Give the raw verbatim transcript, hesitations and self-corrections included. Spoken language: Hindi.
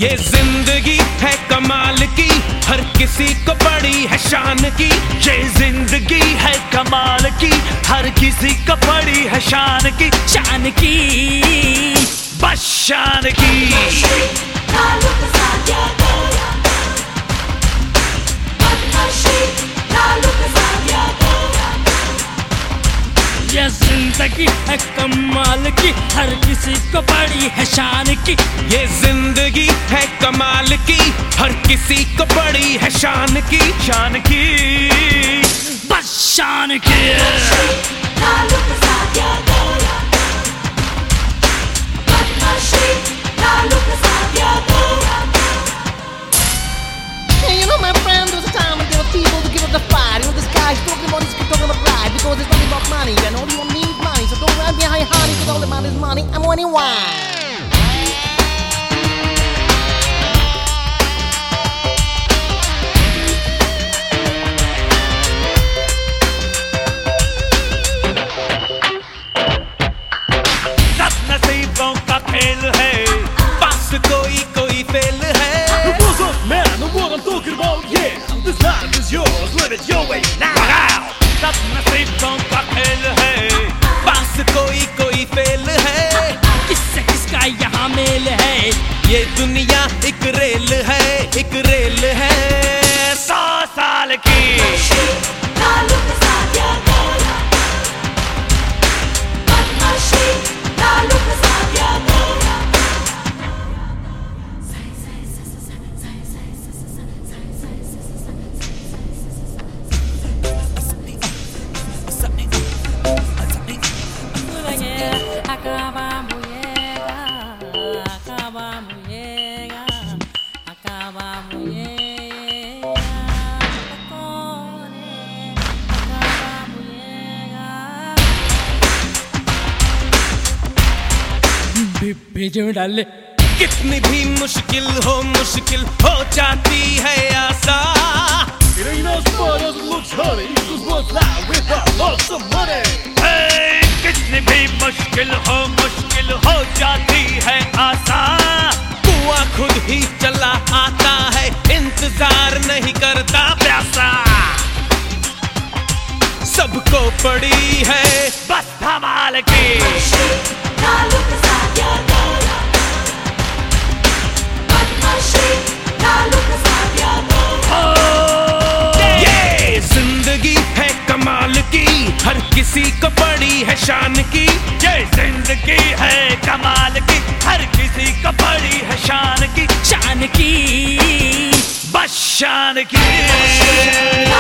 ये जिंदगी है कमाल की, हर किसी को बड़ी है शान की। ये जिंदगी है कमाल की, हर किसी को बड़ी है शान की। शान की, बस शान की। ये जिंदगी है कमाल की, हर किसी को बड़ी है शान की। ये जिंदगी है कमाल की, हर किसी को बड़ी है शान की। शान की, बस शान की। Hey, you know, my friend, there was a time when there were people to give up the fight. You know, this guy's talking about this, talking about pride, because it's nothing about money, and all you want need money. So don't run behind honey, because all the money is money. I'm winning wine. सब नसीबों का खेल है, पास कोई कोई फेल है। What's up, man? Know what I'm talking about? Yeah, this life is yours, live it your way now. सब नसीबों का खेल है, पास कोई कोई फेल है। किससे किसका यहाँ मेल है? ये दुनिया एक रेल है, एक रेल है। सौ साल की। भेजो डाले। कितनी भी मुश्किल हो, मुश्किल हो जाती है आसान। It ain't as fun as it looks, honey. Cause what's life without lots of money? Hey, कितनी भी मुश्किल हो, मुश्किल हो जाती है आसान। कुआं खुद ही चला आता है, इंतजार नहीं करता प्यासा। सबको पड़ी है बस धमाल की। ये जिंदगी है कमाल की, हर किसी को बड़ी है शान की। ये जिंदगी है कमाल की, हर किसी को बड़ी है शान की। शान की, बस शान की।